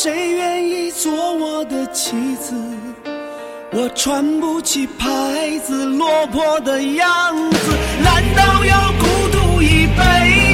谁愿意做我的妻子？我穿不起牌子，落魄的样子，难道要孤独一辈子？